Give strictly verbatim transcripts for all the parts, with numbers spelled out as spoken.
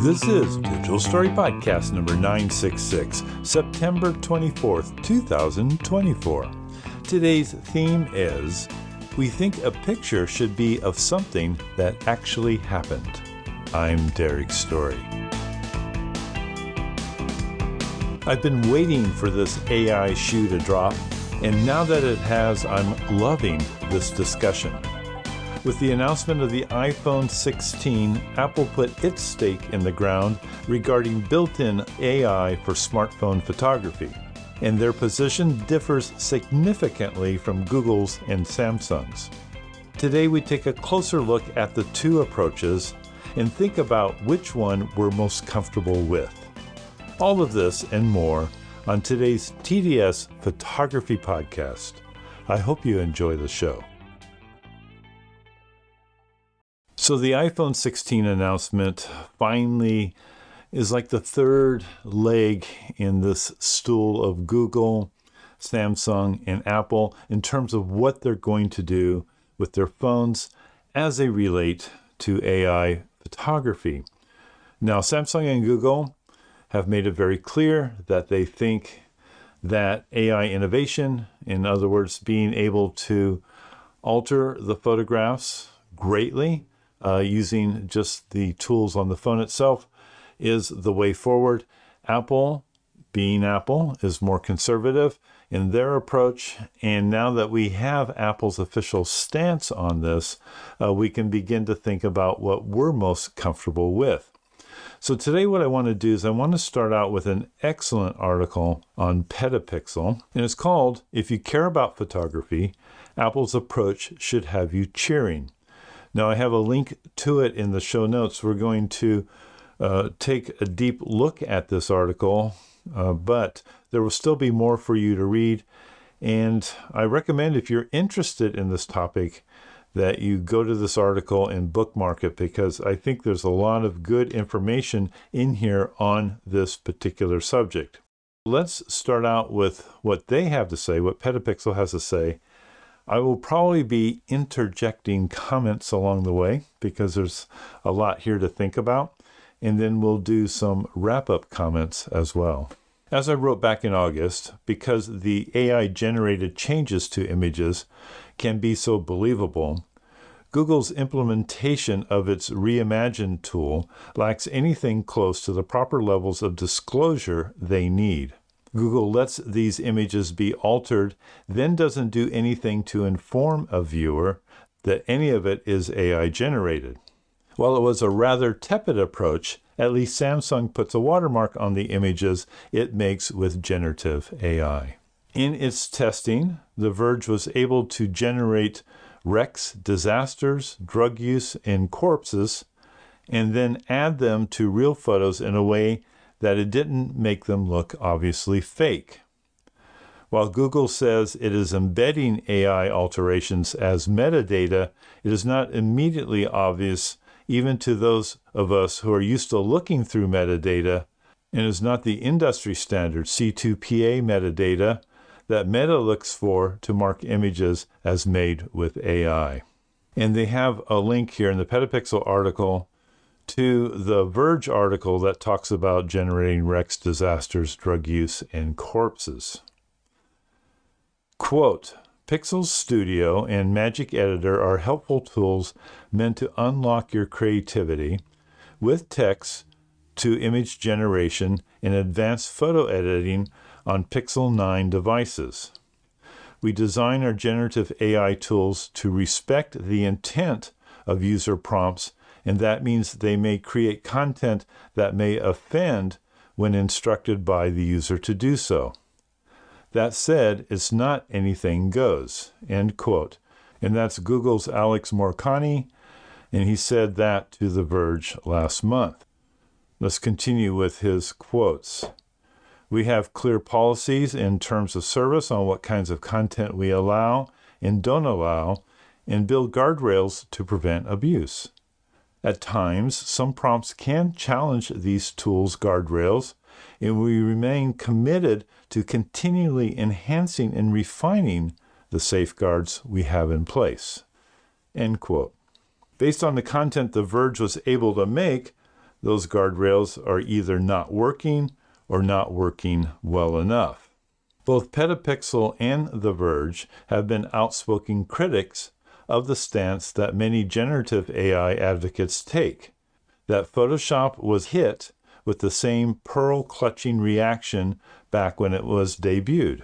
This is Digital Story Podcast number nine sixty-six, September twenty-fourth, two thousand twenty-four. Today's theme is, we think a picture should be of something that actually happened. I'm Derek Story. I've been waiting for this A I shoe to drop, and now that it has, I'm loving this discussion. With the announcement of the iPhone sixteen, Apple put its stake in the ground regarding built-in A I for smartphone photography, and their position differs significantly from Google's and Samsung's. Today we take a closer look at the two approaches and think about which one we're most comfortable with. All of this and more on today's T D S Photography Podcast. I hope you enjoy the show. So the iPhone sixteen announcement finally is like the third leg in this stool of Google, Samsung, and Apple in terms of what they're going to do with their phones as they relate to A I photography. Now, Samsung and Google have made it very clear that they think that A I innovation, in other words, being able to alter the photographs greatly, Uh, using just the tools on the phone itself, is the way forward. Apple, being Apple, is more conservative in their approach. And now that we have Apple's official stance on this, uh, we can begin to think about what we're most comfortable with. So today what I want to do is I want to start out with an excellent article on Petapixel. And it's called, If You Care About Photography, Apple's Approach Should Have You Cheering. Now, I have a link to it in the show notes. We're going to uh, take a deep look at this article, uh, but there will still be more for you to read. And I recommend, if you're interested in this topic, that you go to this article and bookmark it, because I think there's a lot of good information in here on this particular subject. Let's start out with what they have to say, what Petapixel has to say. I will probably be interjecting comments along the way because there's a lot here to think about, and then we'll do some wrap-up comments as well. As I wrote back in August, because the A I-generated changes to images can be so believable, Google's implementation of its Reimagine tool lacks anything close to the proper levels of disclosure they need. Google lets these images be altered, then doesn't do anything to inform a viewer that any of it is A I generated. While it was a rather tepid approach, at least Samsung puts a watermark on the images it makes with generative A I. In its testing, The Verge was able to generate wrecks, disasters, drug use, and corpses, and then add them to real photos in a way that it didn't make them look obviously fake. While Google says it is embedding A I alterations as metadata, it is not immediately obvious even to those of us who are used to looking through metadata, and is not the industry standard C two P A metadata that Meta looks for to mark images as made with A I. And they have a link here in the Petapixel article to the Verge article that talks about generating wrecks, disasters, drug use, and corpses. Quote, Pixel Studio and Magic Editor are helpful tools meant to unlock your creativity with text to image generation and advanced photo editing on Pixel nine devices. We design our generative A I tools to respect the intent of user prompts, and that means they may create content that may offend when instructed by the user to do so. That said, it's not anything goes, end quote. And that's Google's Alex Morcani, and he said that to The Verge last month. Let's continue with his quotes. We have clear policies in terms of service on what kinds of content we allow and don't allow, and build guardrails to prevent abuse. At times, some prompts can challenge these tools' guardrails, and we remain committed to continually enhancing and refining the safeguards we have in place. End quote. Based on the content The Verge was able to make, those guardrails are either not working or not working well enough. Both Petapixel and The Verge have been outspoken critics of the stance that many generative A I advocates take, that Photoshop was hit with the same pearl-clutching reaction back when it was debuted.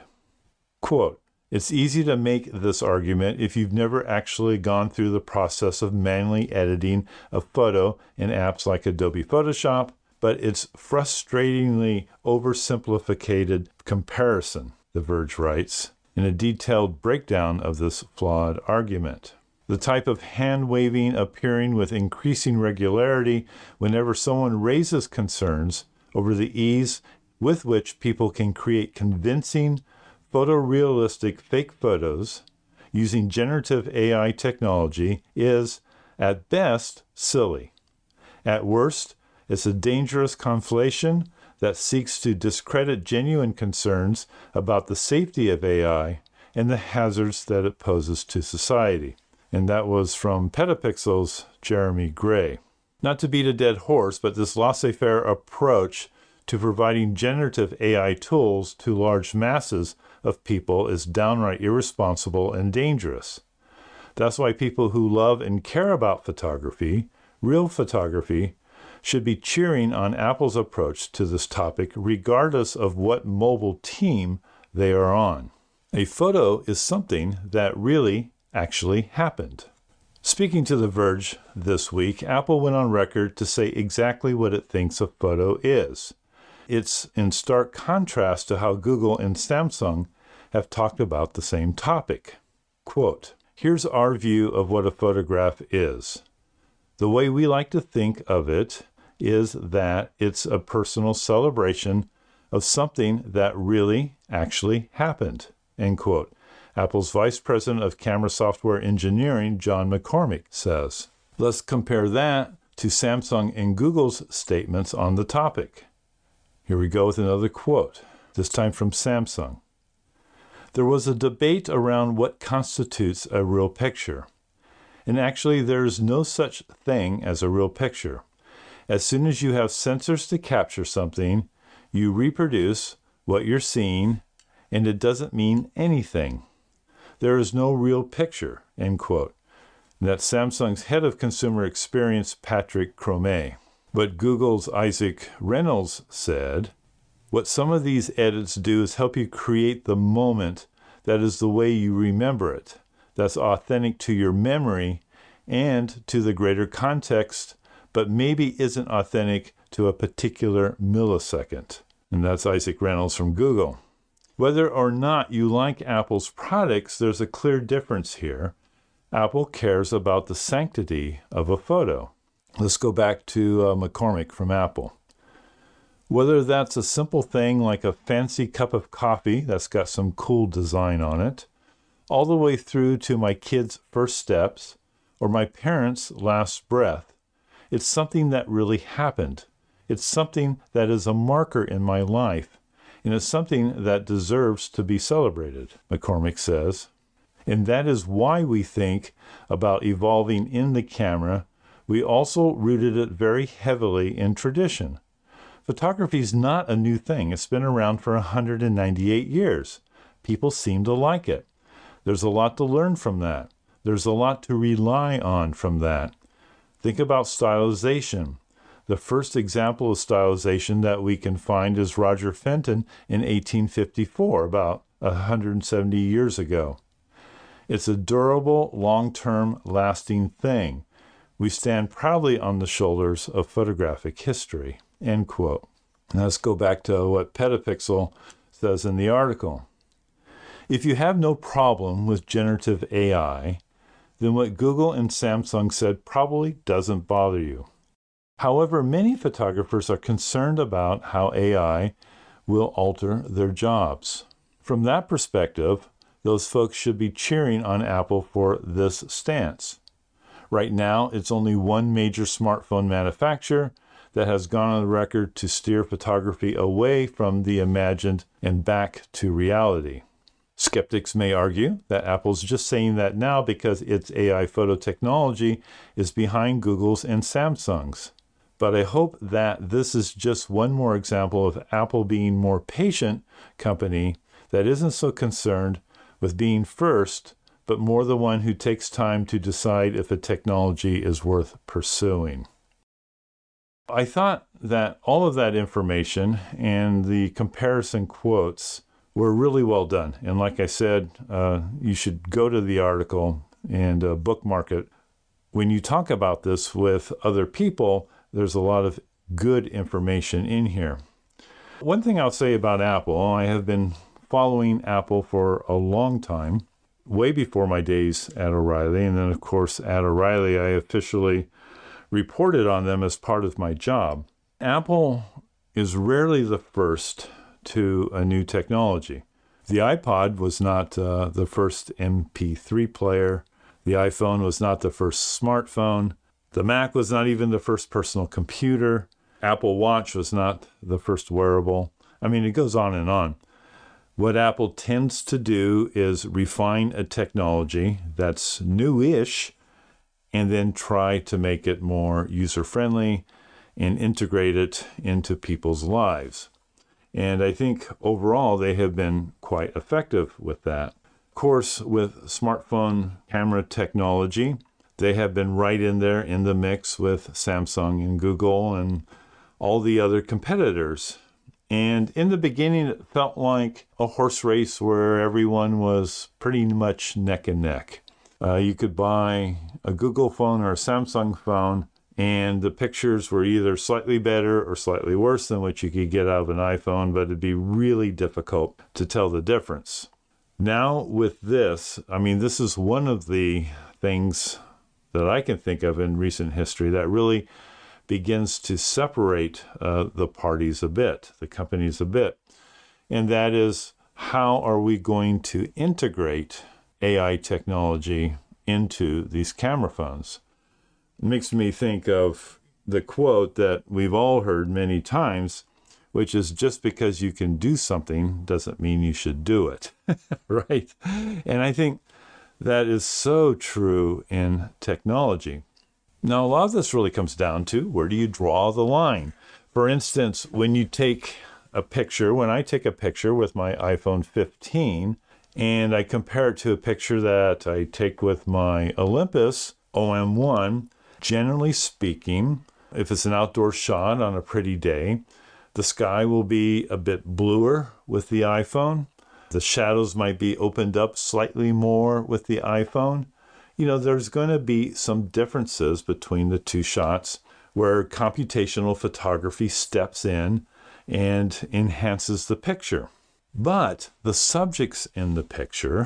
Quote, "It's easy to make this argument if you've never actually gone through the process of manually editing a photo in apps like Adobe Photoshop, but it's frustratingly oversimplified comparison," The Verge writes, in a detailed breakdown of this flawed argument. The type of hand-waving appearing with increasing regularity whenever someone raises concerns over the ease with which people can create convincing, photorealistic fake photos using generative A I technology is, at best, silly. At worst, it's a dangerous conflation that seeks to discredit genuine concerns about the safety of A I and the hazards that it poses to society. And that was from Petapixel's Jeremy Gray. Not to beat a dead horse, but this laissez-faire approach to providing generative A I tools to large masses of people is downright irresponsible and dangerous. That's why people who love and care about photography, real photography, should be cheering on Apple's approach to this topic regardless of what mobile team they are on. A photo is something that really actually happened. Speaking to The Verge this week, Apple went on record to say exactly what it thinks a photo is. It's in stark contrast to how Google and Samsung have talked about the same topic. Quote, "Here's our view of what a photograph is. The way we like to think of it is that it's a personal celebration of something that really actually happened," end quote. Apple's Vice President of Camera Software Engineering, John McCormick, says. Let's compare that to Samsung and Google's statements on the topic. Here we go with another quote, this time from Samsung. "There was a debate around what constitutes a real picture. And actually, there's no such thing as a real picture. As soon as you have sensors to capture something, you reproduce what you're seeing, and it doesn't mean anything. There is no real picture," end quote. And that's Samsung's head of consumer experience, Patrick Cromé. But Google's Isaac Reynolds said, "What some of these edits do is help you create the moment that is the way you remember it, that's authentic to your memory and to the greater context, but maybe isn't authentic to a particular millisecond." And that's Isaac Reynolds from Google. Whether or not you like Apple's products, there's a clear difference here. Apple cares about the sanctity of a photo. Let's go back to uh, McCormick from Apple. Whether that's a simple thing like a fancy cup of coffee that's got some cool design on it, all the way through to my kids' first steps or my parents' last breath, it's something that really happened. It's something that is a marker in my life, and it's something that deserves to be celebrated, McCormick says. And that is why we think about evolving in the camera. We also rooted it very heavily in tradition. Photography is not a new thing. It's been around for one hundred ninety-eight years. People seem to like it. There's a lot to learn from that. There's a lot to rely on from that. Think about stylization. The first example of stylization that we can find is Roger Fenton in eighteen fifty-four, about one hundred seventy years ago. It's a durable, long-term, lasting thing. We stand proudly on the shoulders of photographic history, end quote. Now let's go back to what Petapixel says in the article. If you have no problem with generative A I, then what Google and Samsung said probably doesn't bother you. However, many photographers are concerned about how A I will alter their jobs. From that perspective, those folks should be cheering on Apple for this stance. Right now, it's only one major smartphone manufacturer that has gone on the record to steer photography away from the imagined and back to reality. Skeptics may argue that Apple's just saying that now because its A I photo technology is behind Google's and Samsung's. But I hope that this is just one more example of Apple being more patient company that isn't so concerned with being first, but more the one who takes time to decide if a technology is worth pursuing. I thought that all of that information and the comparison quotes were really well done. And like I said, uh, you should go to the article and uh, bookmark it. When you talk about this with other people, there's a lot of good information in here. One thing I'll say about Apple, I have been following Apple for a long time, way before my days at O'Reilly. And then, of course, at O'Reilly, I officially reported on them as part of my job. Apple is rarely the first to a new technology. The iPod was not uh, the first M P three player. The iPhone was not the first smartphone. The Mac was not even the first personal computer. Apple Watch was not the first wearable. I mean, it goes on and on. What Apple tends to do is refine a technology that's new-ish and then try to make it more user-friendly and integrate it into people's lives. And I think overall they have been quite effective with that. Of course, with smartphone camera technology, they have been right in there in the mix with Samsung and Google and all the other competitors. And in the beginning, it felt like a horse race where everyone was pretty much neck and neck. Uh, you could buy a Google phone or a Samsung phone, and the pictures were either slightly better or slightly worse than what you could get out of an iPhone, but it'd be really difficult to tell the difference. Now with this, I mean, this is one of the things that I can think of in recent history that really begins to separate uh, the parties a bit, the companies a bit. And that is, how are we going to integrate A I technology into these camera phones? It makes me think of the quote that we've all heard many times, which is, just because you can do something doesn't mean you should do it, right? And I think that is so true in technology. Now, a lot of this really comes down to, where do you draw the line? For instance, when you take a picture, when I take a picture with my iPhone fifteen, and I compare it to a picture that I take with my Olympus O M one, generally speaking, if it's an outdoor shot on a pretty day, the sky will be a bit bluer with the iPhone. The shadows might be opened up slightly more with the iPhone. You know, there's going to be some differences between the two shots where computational photography steps in and enhances the picture. But the subjects in the picture,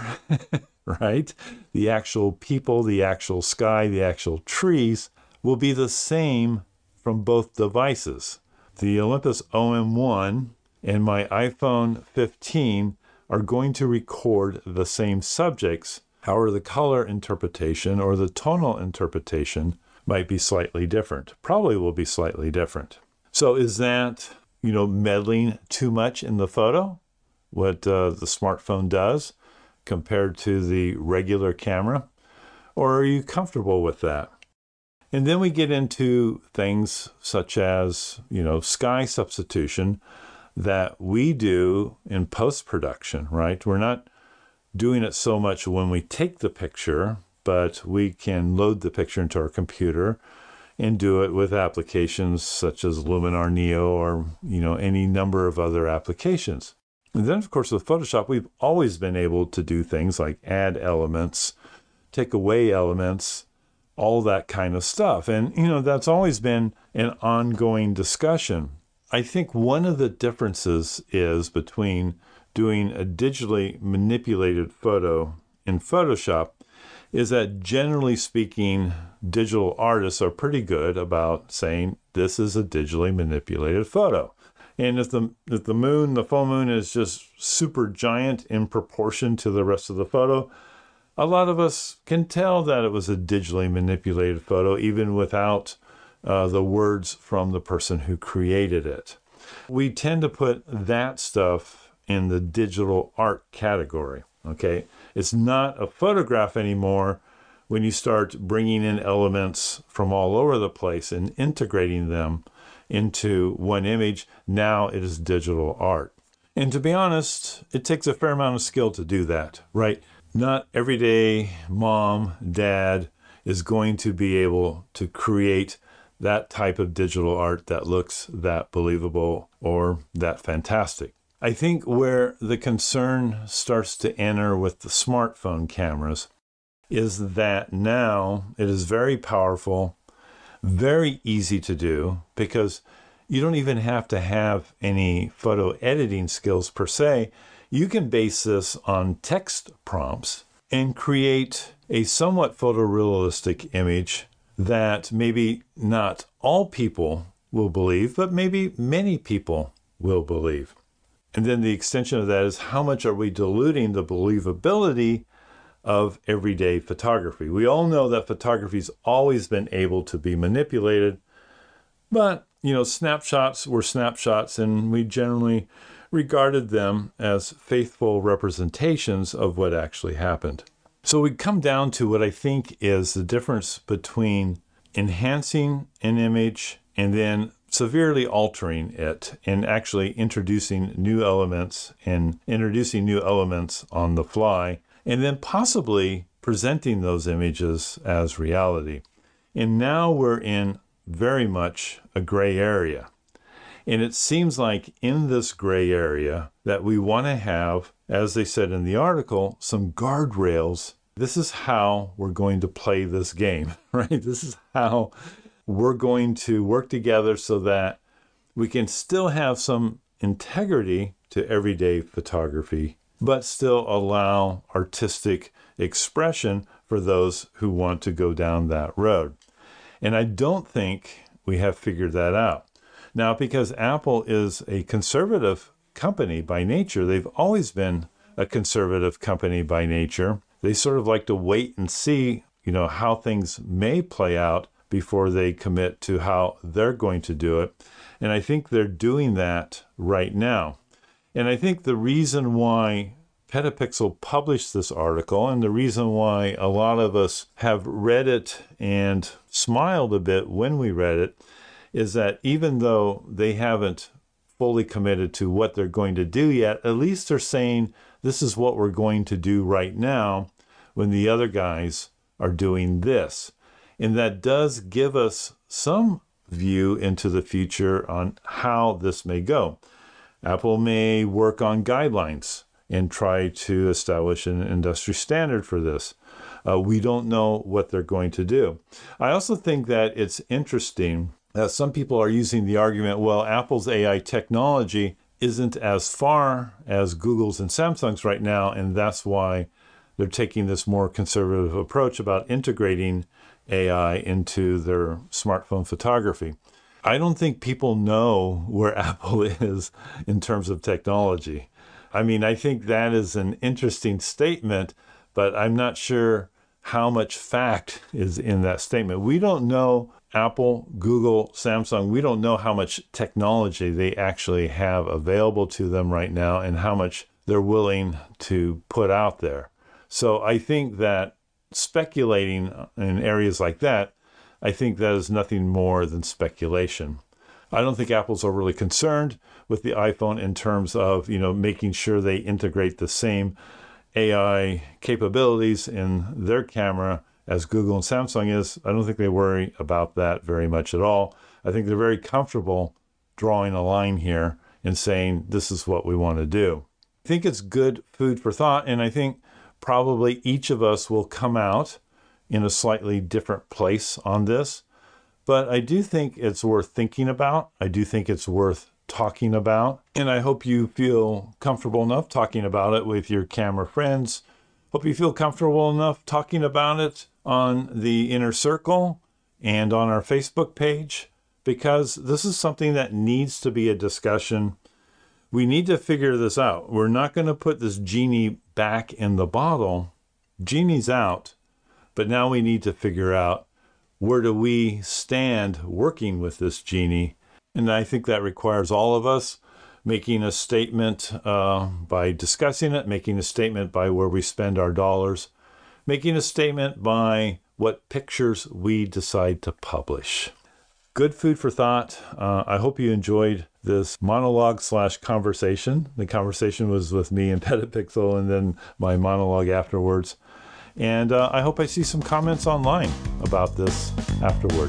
right, the actual people, the actual sky, the actual trees, will be the same from both devices. The Olympus O M one and my iPhone fifteen are going to record the same subjects. However, the color interpretation or the tonal interpretation might be slightly different, probably will be slightly different. So is that, you know, meddling too much in the photo, what uh, the smartphone does compared to the regular camera? Or are you comfortable with that? And then we get into things such as, you know, sky substitution that we do in post-production, right? We're not doing it so much when we take the picture, but we can load the picture into our computer and do it with applications such as Luminar Neo or, you know, any number of other applications. And then, of course, with Photoshop, we've always been able to do things like add elements, take away elements, all that kind of stuff. And, you know, that's always been an ongoing discussion. I think one of the differences is between doing a digitally manipulated photo in Photoshop is that, generally speaking, digital artists are pretty good about saying this is a digitally manipulated photo. And if the if the moon, the full moon, is just super giant in proportion to the rest of the photo, a lot of us can tell that it was a digitally manipulated photo, even without uh, the words from the person who created it. We tend to put that stuff in the digital art category, okay? It's not a photograph anymore when you start bringing in elements from all over the place and integrating them into one image, now it is digital art. And to be honest, it takes a fair amount of skill to do that, right? Not everyday mom, dad is going to be able to create that type of digital art that looks that believable or that fantastic. I think where the concern starts to enter with the smartphone cameras is that now it is very powerful, very easy to do, because you don't even have to have any photo editing skills per se. You can base this on text prompts and create a somewhat photorealistic image that maybe not all people will believe, but maybe many people will believe. And then the extension of that is, how much are we diluting the believability of everyday photography? We all know that photography's always been able to be manipulated, but you know, snapshots were snapshots, and we generally regarded them as faithful representations of what actually happened. So we come down to what I think is the difference between enhancing an image and then severely altering it and actually introducing new elements and introducing new elements on the fly, and then possibly presenting those images as reality. And now we're in very much a gray area. And it seems like in this gray area that we want to have, as they said in the article, some guardrails. This is how we're going to play this game, right? This is how we're going to work together so that we can still have some integrity to everyday photography, but still allow artistic expression for those who want to go down that road. And I don't think we have figured that out. Now, because Apple is a conservative company by nature, they've always been a conservative company by nature. They sort of like to wait and see, you know, how things may play out before they commit to how they're going to do it. And I think they're doing that right now. And I think the reason why Petapixel published this article, and the reason why a lot of us have read it and smiled a bit when we read it, is that even though they haven't fully committed to what they're going to do yet, at least they're saying this is what we're going to do right now when the other guys are doing this. And that does give us some view into the future on how this may go. Apple may work on guidelines and try to establish an industry standard for this. Uh, we don't know what they're going to do. I also think that it's interesting that some people are using the argument, well, Apple's A I technology isn't as far as Google's and Samsung's right now, and that's why they're taking this more conservative approach about integrating A I into their smartphone photography. I don't think people know where Apple is in terms of technology. I mean, I think that is an interesting statement, but I'm not sure how much fact is in that statement. We don't know Apple, Google, Samsung, we don't know how much technology they actually have available to them right now and how much they're willing to put out there. So I think that speculating in areas like that, I think that is nothing more than speculation. I don't think Apple's overly concerned with the iPhone in terms of, you know, making sure they integrate the same A I capabilities in their camera as Google and Samsung is. I don't think they worry about that very much at all. I think they're very comfortable drawing a line here and saying, this is what we want to do. I think it's good food for thought, and I think probably each of us will come out in a slightly different place on this. But I do think it's worth thinking about. I do think it's worth talking about. And I hope you feel comfortable enough talking about it with your camera friends. Hope you feel comfortable enough talking about it on the Inner Circle and on our Facebook page, because this is something that needs to be a discussion. We need to figure this out. We're not going to put this genie back in the bottle. Genie's out, but now we need to figure out, where do we stand working with this genie? And I think that requires all of us making a statement uh, by discussing it, making a statement by where we spend our dollars, making a statement by what pictures we decide to publish. Good food for thought. Uh, I hope you enjoyed this monologue slash conversation. The conversation was with me and Petapixel, and then my monologue afterwards. And uh, I hope I see some comments online about this afterward.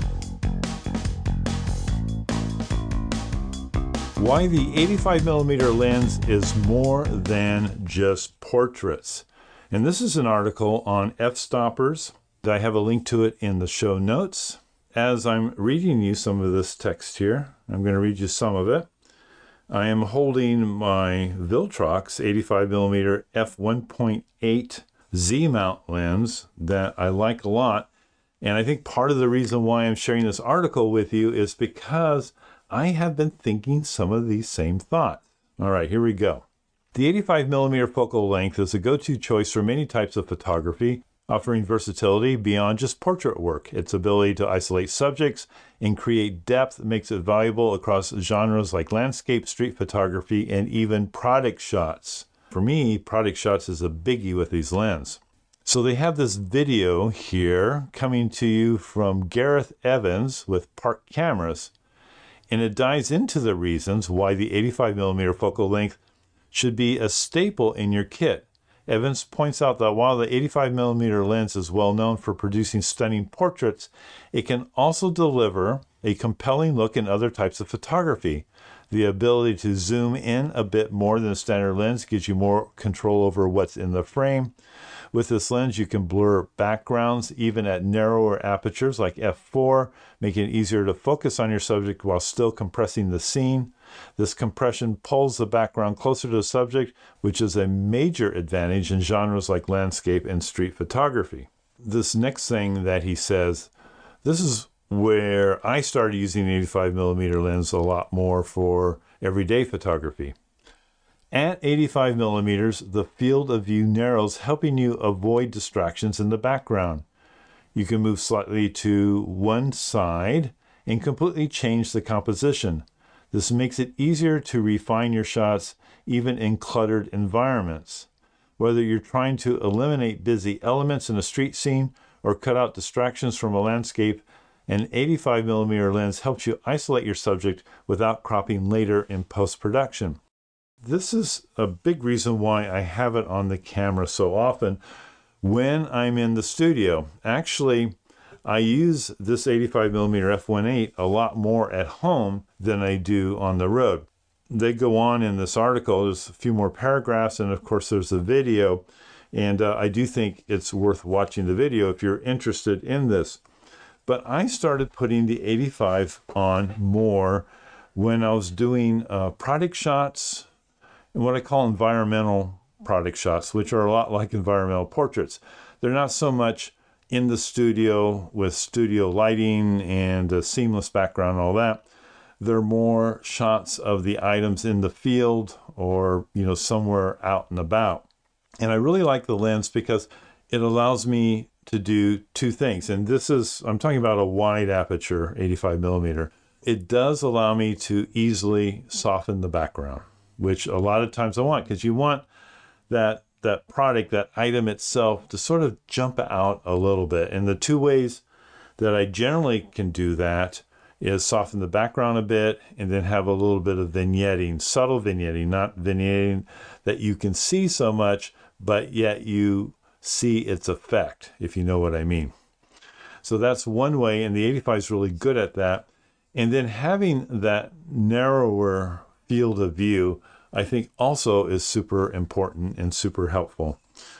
Why the eighty-five millimeter lens is more than just portraits. And this is an article on f-stoppers. I have a link to it in the show notes. As I'm reading you some of this text here, I'm going to read you some of it. I am holding my Viltrox eighty-five millimeter f one point eight Z-mount lens that I like a lot. And I think part of the reason why I'm sharing this article with you is because I have been thinking some of these same thoughts. All right, here we go. The eighty-five millimeter focal length is a go-to choice for many types of photography, offering versatility beyond just portrait work. Its ability to isolate subjects and create depth makes it valuable across genres like landscape, street photography, and even product shots. For me, product shots is a biggie with these lenses. So they have this video here coming to you from Gareth Evans with Park Cameras, and it dives into the reasons why the eighty-five millimeter focal length should be a staple in your kit. Evans points out that while the eighty-five millimeter lens is well known for producing stunning portraits, it can also deliver a compelling look in other types of photography. The ability to zoom in a bit more than a standard lens gives you more control over what's in the frame. With this lens, you can blur backgrounds even at narrower apertures like f four, making it easier to focus on your subject while still compressing the scene. This compression pulls the background closer to the subject, which is a major advantage in genres like landscape and street photography. This next thing that he says, this is where I started using the eighty-five millimeter lens a lot more for everyday photography. At eighty-five millimeters, the field of view narrows, helping you avoid distractions in the background. You can move slightly to one side and completely change the composition. This makes it easier to refine your shots even in cluttered environments. Whether you're trying to eliminate busy elements in a street scene or cut out distractions from a landscape, an eighty-five millimeter lens helps you isolate your subject without cropping later in post-production. This is a big reason why I have it on the camera so often when I'm in the studio. Actually, I use this eighty-five millimeter f one point eight a lot more at home than I do on the road. They go on in this article, there's a few more paragraphs, and of course there's a video, and uh, I do think it's worth watching the video if you're interested in this. But I started putting the eighty-five on more when I was doing uh, product shots, and what I call environmental product shots, which are a lot like environmental portraits. They're not so much in the studio with studio lighting and a seamless background and all that. They're more shots of the items in the field or, you know, somewhere out and about. And I really like the lens because it allows me to do two things. And this is, I'm talking about a wide aperture, eighty-five millimeter. It does allow me to easily soften the background, which a lot of times I want, because you want that that product, that item itself, to sort of jump out a little bit. And the two ways that I generally can do that is soften the background a bit and then have a little bit of vignetting, subtle vignetting, not vignetting that you can see so much, but yet you see its effect, if you know what I mean. So that's one way, and the eighty-five is really good at that. And then having that narrower field of view, I think also is super important and super helpful.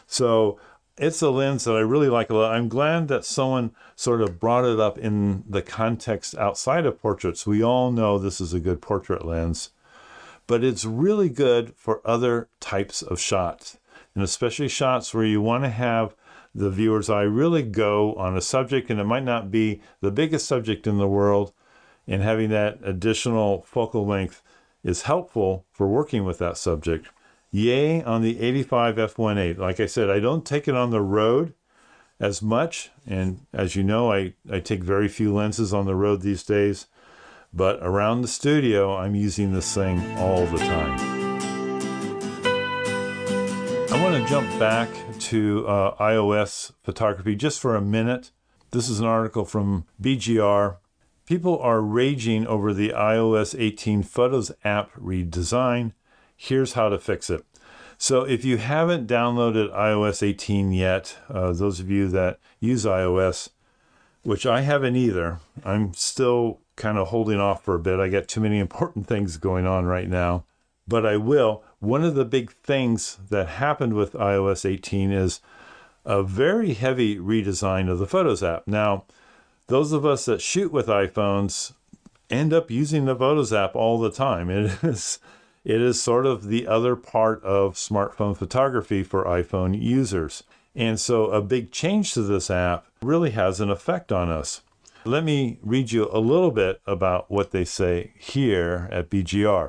So it's a lens that I really like a lot. I'm glad that someone sort of brought it up in the context outside of portraits. We all know this is a good portrait lens, but it's really good for other types of shots, and especially shots where you want to have the viewer's eye really go on a subject, and it might not be the biggest subject in the world, and having that additional focal length is helpful for working with that subject. Yay on the eighty-five f one point eight. Like I said, I don't take it on the road as much, and as you know, I, I take very few lenses on the road these days, but around the studio, I'm using this thing all the time. I want to jump back to uh, iOS photography just for a minute. This is an article from B G R. People are raging over the i O S eighteen Photos app redesign. Here's how to fix it. So if you haven't downloaded i O S eighteen yet, uh, those of you that use iOS, which I haven't either, I'm still kind of holding off for a bit. I got too many important things going on right now, but I will. One of the big things that happened with i O S eighteen is a very heavy redesign of the Photos app. Now, those of us that shoot with iPhones end up using the Photos app all the time. It is, it is sort of the other part of smartphone photography for iPhone users. And so a big change to this app really has an effect on us. Let me read you a little bit about what they say here at B G R.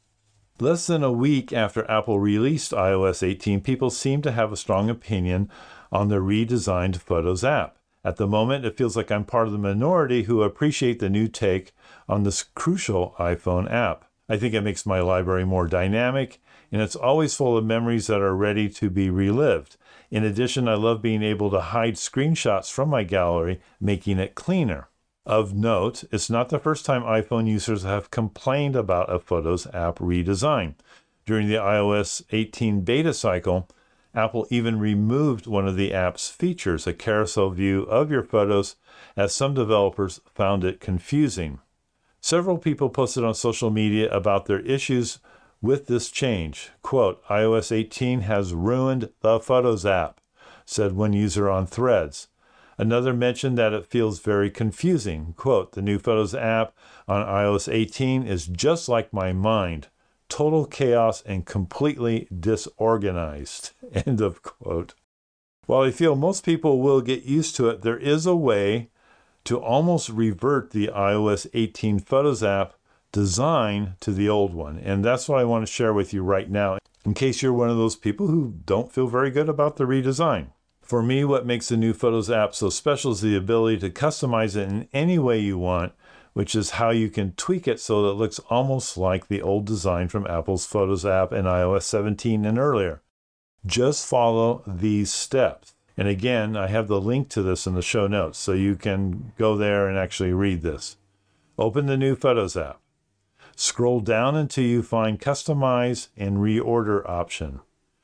Less than a week after Apple released i O S eighteen, people seem to have a strong opinion on the redesigned Photos app. At the moment, it feels like I'm part of the minority who appreciate the new take on this crucial iPhone app. I think it makes my library more dynamic, and it's always full of memories that are ready to be relived. In addition, I love being able to hide screenshots from my gallery, making it cleaner. Of note, it's not the first time iPhone users have complained about a Photos app redesign. During the i O S eighteen beta cycle, Apple even removed one of the app's features, a carousel view of your photos, as some developers found it confusing. Several people posted on social media about their issues with this change. Quote, i O S eighteen has ruined the Photos app, said one user on Threads. Another mentioned that it feels very confusing. Quote, the new Photos app on i O S eighteen is just like my mind. Total chaos and completely disorganized. End of quote. While I feel most people will get used to it, there is a way to almost revert the i O S eighteen Photos app design to the old one. And that's what I want to share with you right now, in case you're one of those people who don't feel very good about the redesign. For me, what makes the new Photos app so special is the ability to customize it in any way you want, which is how you can tweak it so that it looks almost like the old design from Apple's Photos app in i O S seventeen and earlier. Just follow these steps. And again, I have the link to this in the show notes, so you can go there and actually read this. Open the new Photos app. Scroll down until you find Customize and Reorder option.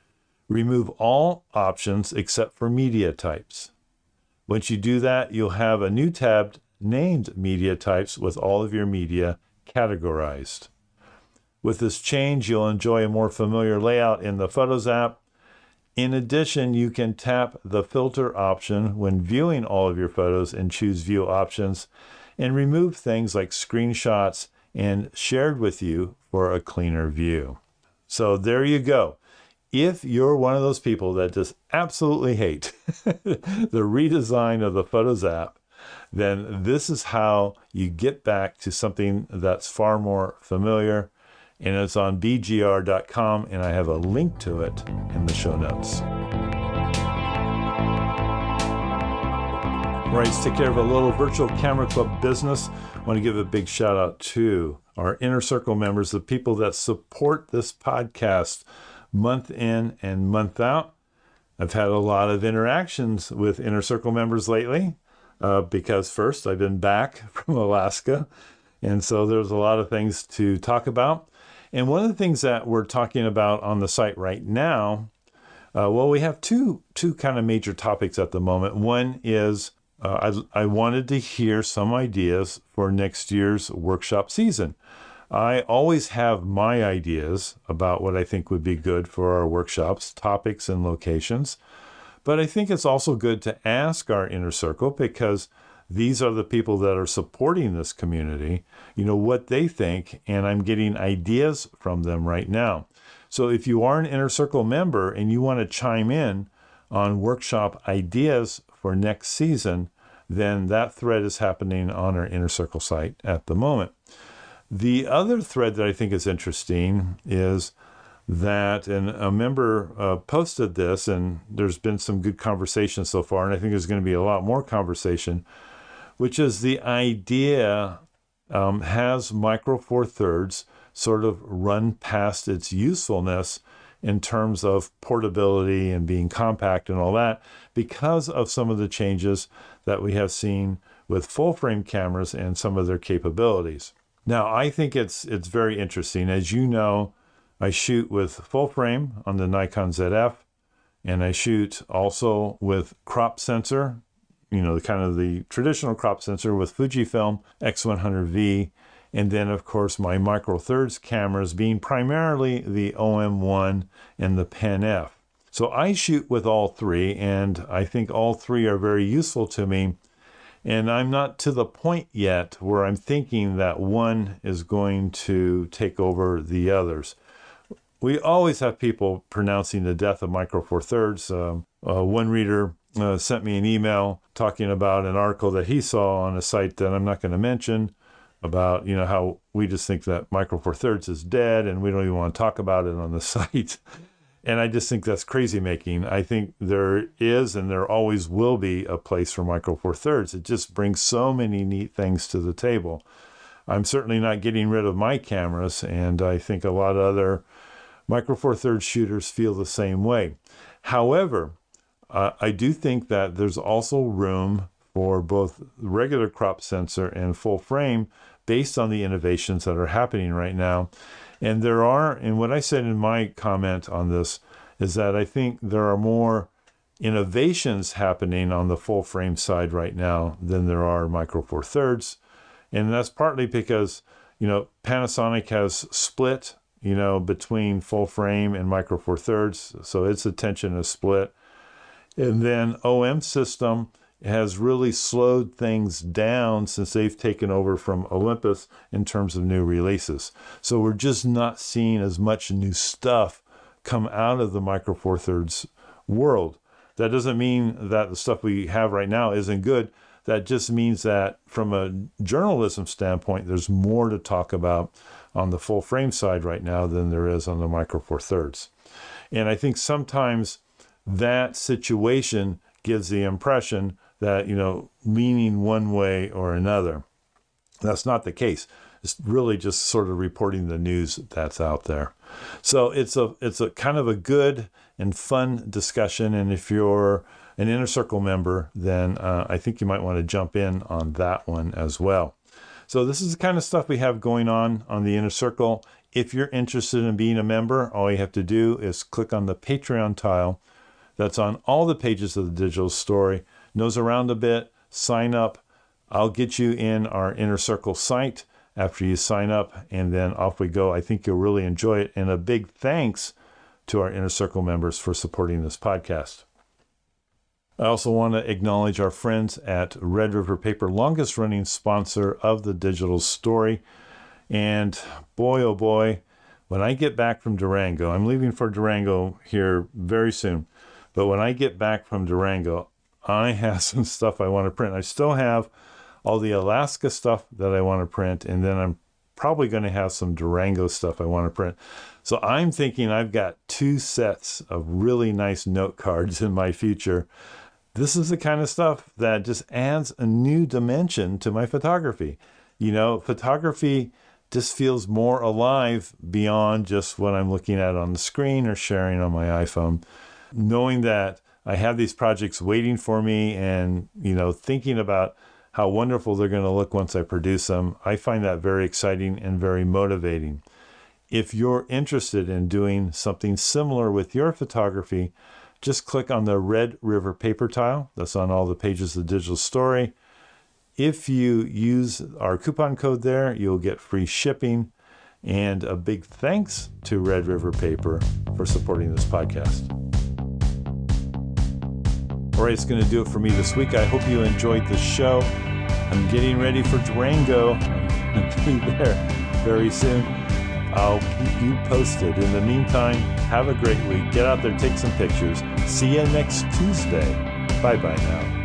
Remove all options except for media types. Once you do that, you'll have a new tab named Media Types with all of your media categorized. With this change, you'll enjoy a more familiar layout in the Photos app. In addition, you can tap the filter option when viewing all of your photos and choose view options and remove things like screenshots and shared with you for a cleaner view. So there you go. If you're one of those people that just absolutely hate the redesign of the Photos app, then this is how you get back to something that's far more familiar. And it's on B G R dot com, and I have a link to it in the show notes. All right, let's take care of a little virtual camera club business. I want to give a big shout out to our Inner Circle members, the people that support this podcast month in and month out. I've had a lot of interactions with Inner Circle members lately uh, because first, I've been back from Alaska. And so there's a lot of things to talk about. And one of the things that we're talking about on the site right now, uh, well, we have two two kind of major topics at the moment. One is uh, I, I wanted to hear some ideas for next year's workshop season. I always have my ideas about what I think would be good for our workshops, topics and locations. But I think it's also good to ask our inner circle, because these are the people that are supporting this community, you know, what they think, and I'm getting ideas from them right now. So if you are an Inner Circle member and you want to chime in on workshop ideas for next season, then that thread is happening on our Inner Circle site at the moment. The other thread that I think is interesting is that, and a member uh, posted this, and there's been some good conversation so far, and I think there's going to be a lot more conversation, which is the idea, um, has Micro Four Thirds sort of run past its usefulness, in terms of portability and being compact and all that, because of some of the changes that we have seen with full frame cameras and some of their capabilities. Now, I think it's it's very interesting. As you know, I shoot with full frame on the Nikon Z F, and I shoot also with crop sensor, you know, kind of the traditional crop sensor with Fujifilm X one hundred V. And then, of course, my Micro Four Thirds cameras being primarily the O M one and the Pen F. So I shoot with all three, and I think all three are very useful to me. And I'm not to the point yet where I'm thinking that one is going to take over the others. We always have people pronouncing the death of Micro Four Thirds. Um, uh, one reader uh, sent me an email talking about an article that he saw on a site that I'm not going to mention, about, you know, how we just think that Micro Four Thirds is dead and we don't even want to talk about it on the site. And I just think that's crazy making. I think there is and there always will be a place for Micro Four Thirds. It just brings so many neat things to the table. I'm certainly not getting rid of my cameras, and I think a lot of other Micro Four Thirds shooters feel the same way. However, uh, I do think that there's also room for both regular crop sensor and full frame based on the innovations that are happening right now. And there are, and what I said in my comment on this is that I think there are more innovations happening on the full frame side right now than there are Micro Four Thirds. And that's partly because, you know, Panasonic has split, you know, between full frame and Micro Four Thirds. So its attention is split. And then O M System has really slowed things down since they've taken over from Olympus in terms of new releases. So we're just not seeing as much new stuff come out of the Micro Four Thirds world. That doesn't mean that the stuff we have right now isn't good. That just means that from a journalism standpoint, there's more to talk about on the full frame side right now than there is on the Micro Four Thirds. And I think sometimes that situation gives the impression that, you know, leaning one way or another. That's not the case. It's really just sort of reporting the news that's out there. So it's a it's a kind of a good and fun discussion. And if you're an Inner Circle member, then uh, I think you might want to jump in on that one as well. So this is the kind of stuff we have going on on the Inner Circle. If you're interested in being a member, all you have to do is click on the Patreon tile that's on all the pages of the Digital Story. Nose around a bit, sign up. I'll get you in our Inner Circle site after you sign up, and then off we go. I think you'll really enjoy it. And a big thanks to our Inner Circle members for supporting this podcast. I also want to acknowledge our friends at Red River Paper, longest running sponsor of the Digital Story. And boy, oh boy, when I get back from Durango, I'm leaving for Durango here very soon. But when I get back from Durango, I have some stuff I want to print. I still have all the Alaska stuff that I want to print, and then I'm probably going to have some Durango stuff I want to print. So I'm thinking I've got two sets of really nice note cards in my future. This is the kind of stuff that just adds a new dimension to my photography. You know, photography just feels more alive beyond just what I'm looking at on the screen or sharing on my iPhone. Knowing that I have these projects waiting for me and, you know, thinking about how wonderful they're going to look once I produce them, I find that very exciting and very motivating. If you're interested in doing something similar with your photography, just click on the Red River Paper tile. That's on all the pages of the Digital Story. If you use our coupon code there, you'll get free shipping. And a big thanks to Red River Paper for supporting this podcast. All right, it's going to do it for me this week. I hope you enjoyed the show. I'm getting ready for Durango. I'll be there very soon. I'll keep you posted. In the meantime, have a great week. Get out there, take some pictures. See you next Tuesday. Bye-bye now.